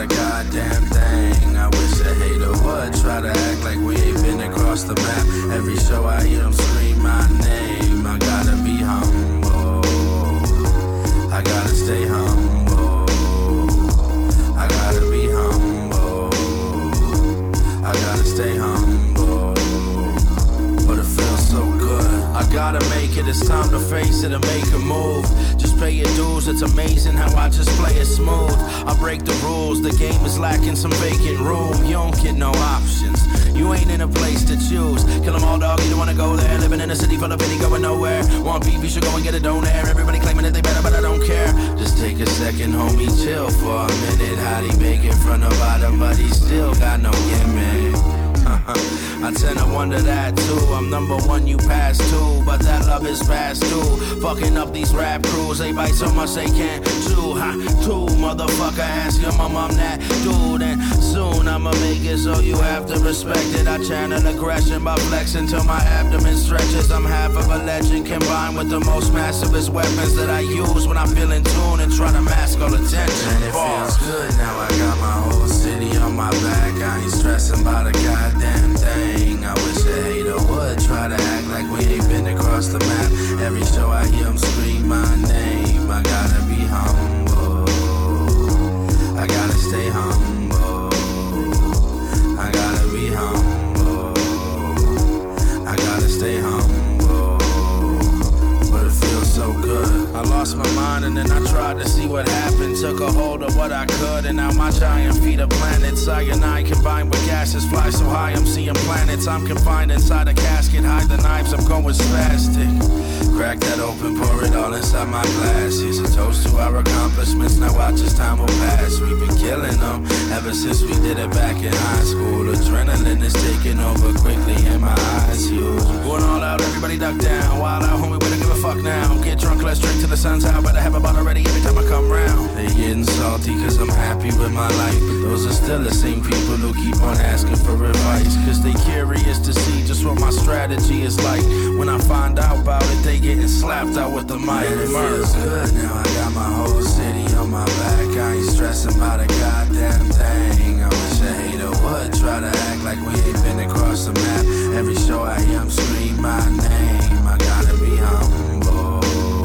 a goddamn thing. I wish a hater would try to act like we ain't been across the map. Every show I hear them scream my name. I gotta be humble, I gotta stay humble, I gotta be humble, I gotta stay humble. But it feels so good. I gotta make it, it's time to face it and make a move. Just pay your dues, it's amazing how I just play it smooth. I break the rules, the game is lacking some vacant room. You don't get no options, you ain't in a place to choose. Kill them all, dog, you don't wanna go there. Living in a city full of pity, going nowhere. Want beef, you should go and get it, don't air. Everybody claiming that they better, but I don't care. Just take a second, homie, chill for a minute. How'd he make it from the bottom, but he still got no gimmick. I tend to wonder that too. I'm number one, you pass two, but that love is past too. Fucking up these rap crews, they bite so much they can't chew. Too, motherfucker, ask your mom I'm that dude. And soon I'ma make it so you have to respect it. I channel aggression by flexing till my abdomen stretches. I'm half of a legend combined with the most massivest weapons that I use when I feel in tune and try to mask all attention. And it feels good now, I got my whole city on my back. I ain't stressing about a goddamn thing. I wish a hater would try to act like we ain't been across the map. Every show I hear them scream my name. I gotta be humble, I gotta stay humble, I gotta be humble, I gotta stay humble. But it feels so good. I lost my mind and then I tried to see what happened. Took a hold of what I could and now my giant feet are planets. Cyanide combined with gases fly so high I'm seeing planets. I'm confined inside a casket, hide the knives, I'm going spastic. Crack that open, pour it all inside my glass. Here's a toast to our accomplishments, now watch as time will pass. We've been killing them ever since we did it back in high school. Adrenaline is taking over quickly and my eyes huge. Going all out, everybody duck down. Wild out, homie, we don't give a fuck now. Get drunk, let's drink till the sun's out. But I have a bottle ready every time I come round. They getting salty cause I'm happy with my life, but those are still the same people who keep on asking for advice. Cause they curious to see just what my strategy is like. When I find out about it, they getting slapped out with the mic. And it feels good now, I got my whole city on my back. I ain't stressing about a goddamn thing. I wish a hater would try to act like we ain't been across the map. Every show I hear them scream my name. I gotta be humble,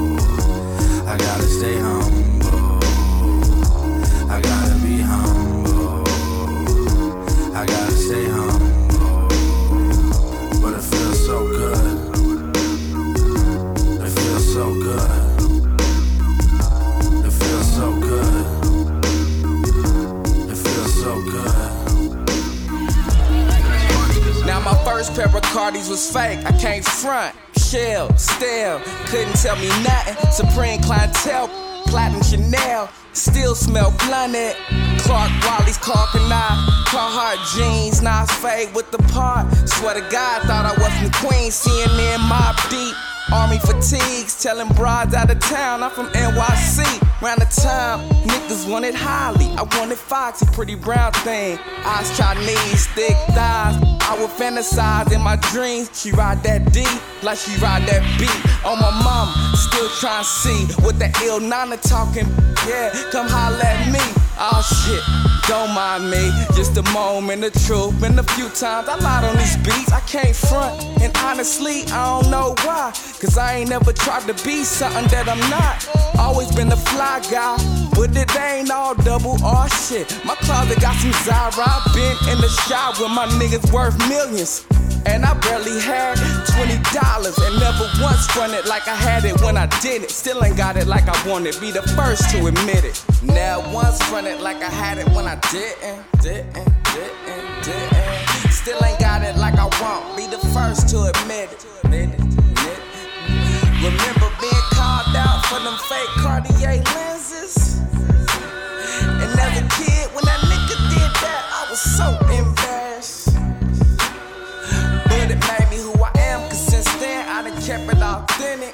I gotta stay humble, I gotta be humble, I gotta stay humble. But it feels so good, it feels so good, it feels so good, it feels so good. Now my first pair of Cardis was fake, I can't front. Shell, still, couldn't tell me nothing. Supreme clientele, platinum Chanel, still smell blunted. Clark Wally's Clarkenite, Carhartt jeans, Nas fade with the part. Swear to God, thought I was from Queens, CNN Mob Deep. Army fatigues, telling broads out of town, I'm from NYC. Round the time, niggas wanted Holly, I wanted Foxy, pretty brown thing. Eyes Chinese, thick thighs, I would fantasize in my dreams. She ride that D, like she ride that B. On my mama, still trying to see what the ill Nana talking. Yeah, come holla at me. Oh shit, don't mind me, just a moment of truth. Been a few times I lied on these beats, I can't front. And honestly, I don't know why, cause I ain't never tried to be something that I'm not. Always been a fly guy, but it ain't all double R shit. My closet got some Zara, been in the shop with my niggas worth millions. And I barely had $20 and never once fronted like I had it when I did it. Still ain't got it like I wanted, be the first to admit it. Never once fronted like I had it when I didn't. Still ain't got it like I want, be the first to admit it. Remember being called out for them fake Cartier lenses. And as a kid, when that nigga did that, I was so embarrassed. But it made me who I am, cause since then I done kept it authentic.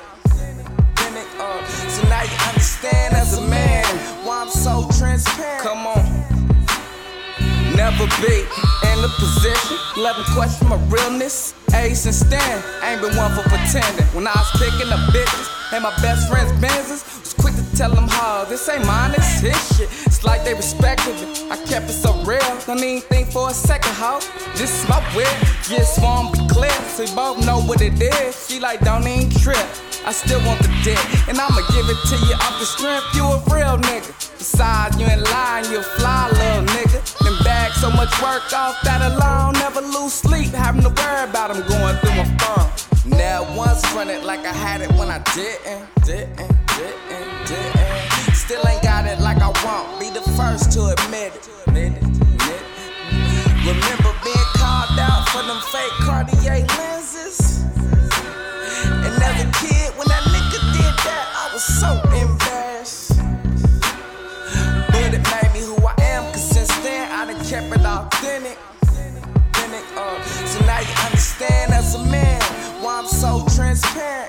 So now you understand as a man why I'm so transparent. Come on. Never be in the position, let them question my realness. Ace and Stan, ain't been one for pretending. When I was picking up bitches and my best friend's Benzes, was quick to Tell them how this ain't mine, it's his shit. It's like they respected it. I kept it so real, don't even think for a second, how this is my whip. Yeah, it's won't be clear, so we both know what it is. She like, don't even trip. I still want the dick, and I'ma give it to you off the strength. You a real nigga. Besides, you ain't lying, you a fly little nigga. Then bag so much work off that alone. Never lose sleep, having to worry about him going through my phone. Now once fronted like I had it when I didn't. Still ain't got it like I want. Be the first to admit it. Remember being called out for them fake Cartier lenses. And as a kid, when that nigga did that, I was so embarrassed. But it made me who I am, cause since then I done kept it authentic. So now you understand as a man why I'm so transparent.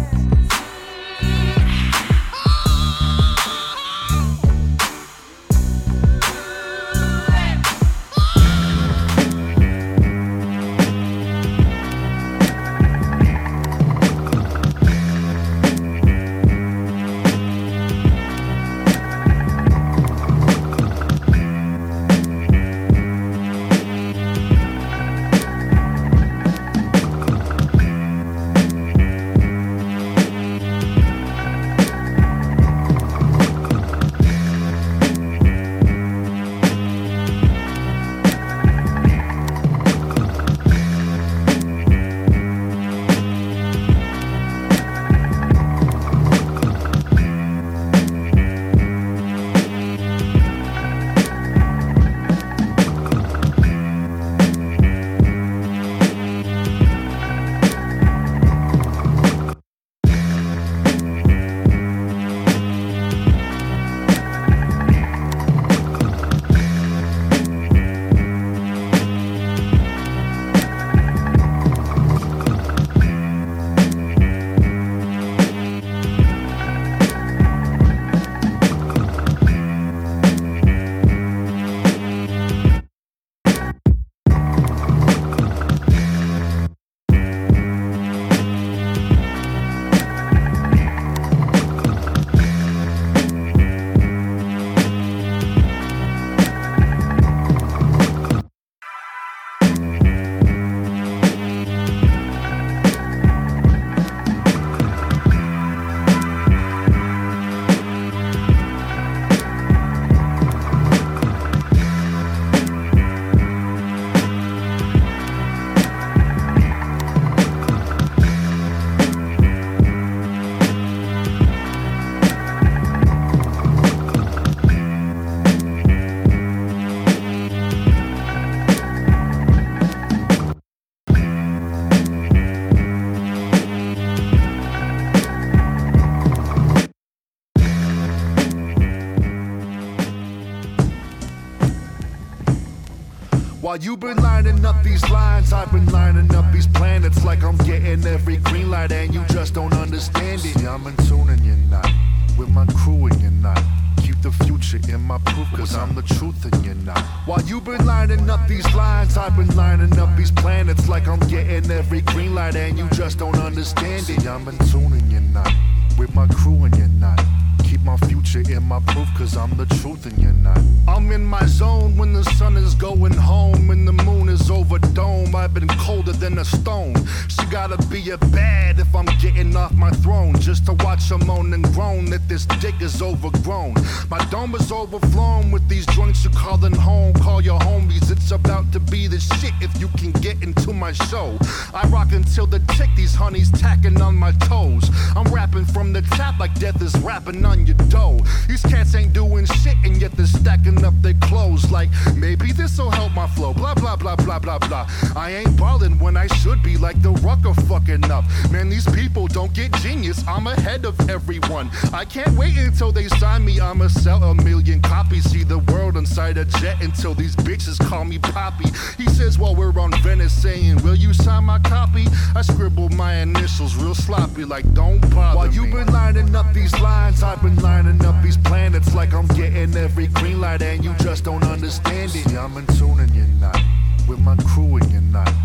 While you've been lining up these lines, I've been lining up these planets like I'm getting every green light and you just don't understand it. See, I'm in tune and you're not, with my crew and you're not. Keep the future in my proof cause I'm the truth and you're not. While you've been lining up these lines, I've been lining up these planets like I'm getting every green light and you just don't understand it. See, I'm in tune and you're not, with my crew and you're not. Keep my future in my proof cause I'm the truth and you're not. I'm in my zone when the sun is going home and the moon is over dome. I've been colder than a stone. She gotta be a bad if I'm getting off my throne just to watch her moan and groan that this dick is overgrown. My dome is overflown with these joints you calling home. Call your homies, it's about to be the shit if you can get into my show. I rock until the tick, these honeys tacking on my toes. I'm rapping from the top like death is rapping on your dough. These cats ain't doing shit and yet they're stacking up their clothes like maybe this'll help my flow. Blah blah blah blah blah blah. I ain't ballin' when I should be like the Rucker fucking up. Man, these people don't get genius. I'm ahead of everyone. I can't wait until they sign me. I'ma sell 1 million copies. See the world inside a jet until these bitches call me Poppy. He says while we're on Venice saying, will you sign my copy? I scribble my initials real sloppy like don't bother While me. you've been lining up these lines, I've been lining up these planets like I'm getting every green light and you just don't understand it. See, I'm in tune and you're not, with my crew and you're not. Keep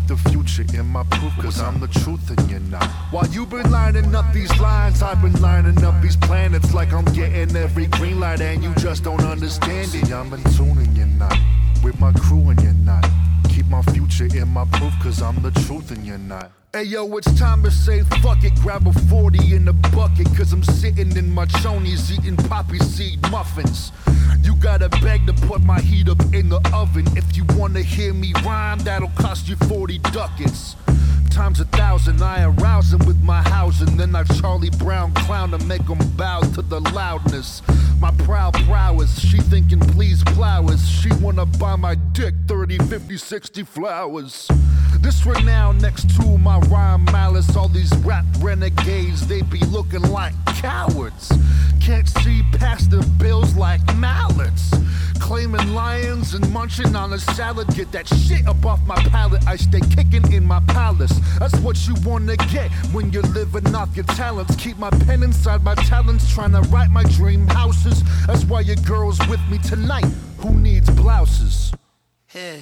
keep the future in my proof, cause I'm the truth and you're not. While you've been lining up these lines, I've been lining up these planets like I'm getting every green light and you just don't understand it. I'm in tune and you're not, with my crew and you're not. Keep my future in my proof, cause I'm the truth and you're not. Hey yo, it's time to say fuck it, grab a 40 in the bucket, cause I'm sitting in my chonies eating poppy seed muffins. You gotta beg to put my heat up in the oven. If you wanna hear me rhyme, that'll cost you 40 ducats. Times 1,000, I arouse them with my housing. Then I Charlie Brown clown to make them bow to the loudness. My proud prowess, she thinking please flowers. She wanna buy my dick 30, 50, 60 flowers. This renown next to my rhyme malice. All these rap renegades, they be looking like cowards. Can't see past the bills like mallets. Claiming lions and munching on a salad. Get that shit up off my palate. I stay kicking in my palace. That's what you wanna get when you're living off your talents. Keep my pen inside my talents, trying to write my dream houses. That's why your girl's with me tonight. Who needs blouses? Hey.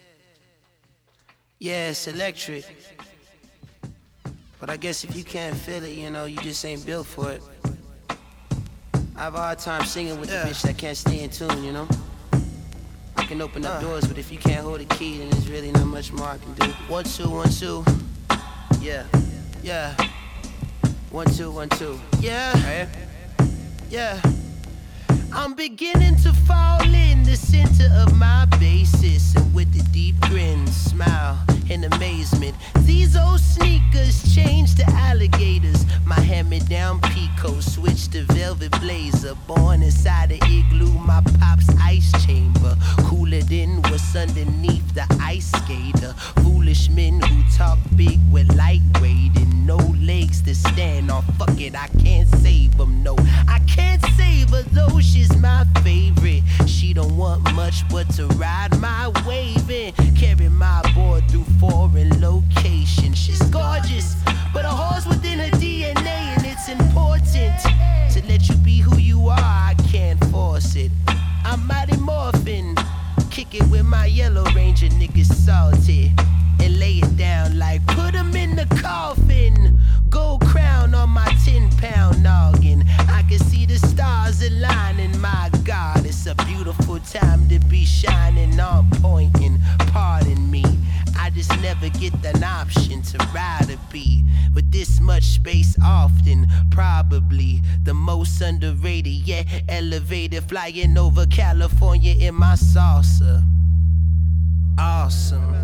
Yeah, it's electric. But I guess if you can't feel it, you know, you just ain't built for it. I have a hard time singing with the bitch that can't stay in tune, you know? I can open up doors, but if you can't hold a key, then there's really not much more I can do. 1, 2, 1, 2. Yeah, yeah. 1, 2, 1, 2. Yeah, right? Yeah. I'm beginning to fall in the center of my basis, and with a deep grin, smile, and amazement. These old sneakers changed to alligators. My hand-me-down Pico switched to velvet blazer. Born inside the igloo, my pop's ice chamber. Cooler than what's underneath the ice skater. Foolish men who talk big with lightweight and no legs to stand on. Fuck it, I can't save them, no. I can't save her though, she's my favorite. She don't want much but to ride my wave and carry my board through foreign locations. She's gorgeous, but a horse within her DNA, and it's important to let you be who you are. I can't force it. I'm mighty morphin', kick it with my Yellow Ranger niggas salty, and lay it down like put 'em in the coffin. Gold crown on my 10-pound noggin. I can see the stars aligning. My God, it's a beautiful time to be shining on point. And pardon me, I just never get an option to ride a beat with this much space often. Probably the most underrated, yet elevated, flying over California in my salsa. Awesome.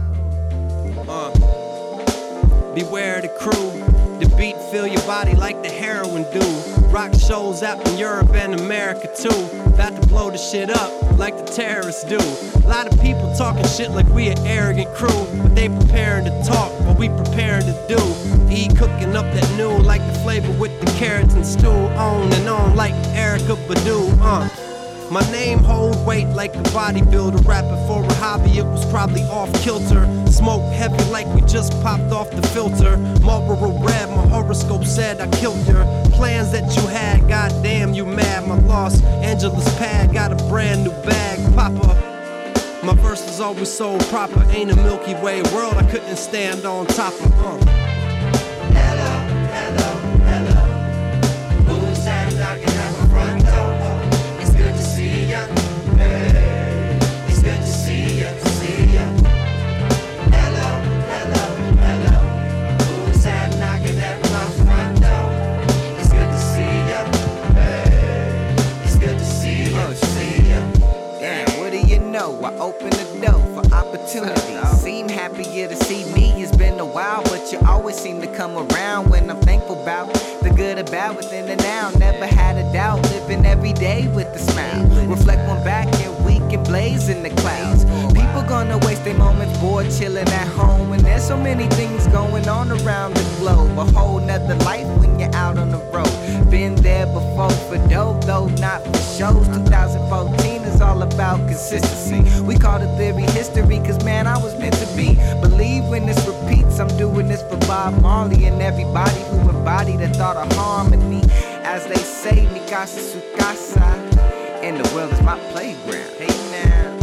Beware the crew. The beat fill your body like the heroin do. Rock shows out in Europe and America too. About to blow the shit up like the terrorists do. A lot of people talking shit like we an arrogant crew, but they preparing to talk, but we preparing to do. E cooking up that new like the flavor with the carrots and stew. On and on like Erykah Badu. My name hold weight like a bodybuilder. Rapping for a hobby, it was probably off kilter. Smoke heavy like we just popped off the filter. Marlboro Red, my horoscope said I killed your plans that you had. Goddamn, you mad. My Los Angeles pad got a brand new bag. Papa, my verse is always so proper. Ain't a Milky Way world I couldn't stand on top of. Hello, hello, hello. Who's that knocking at my front door? It's good to see ya. Hey, it's good to see ya, see ya. Hello, hello, hello. Who's that knocking at my front door? It's good to see ya. Hey, it's good to see ya, see ya. Damn, what do you know? I open the door for opportunities. Seem happier to see me. It's been a while, but you always seem to come around when I'm thankful about the good or bad within the now. Never had a doubt, living every day with a smile. Reflect one back and we can blaze in the clouds. People gonna waste their moments bored chilling at home, and there's so many things going on around the globe. A whole nother life when you're out on the road. Been there before for dough, though not for shows. 2014 is all about consistency. We call it theory history, cause man, I was meant to be. Believe when this repeats, I'm doing this for Bob Marley and everybody who embodied the thought of harmony. As they say, mi casa su casa, and the world is my playground. Hey now.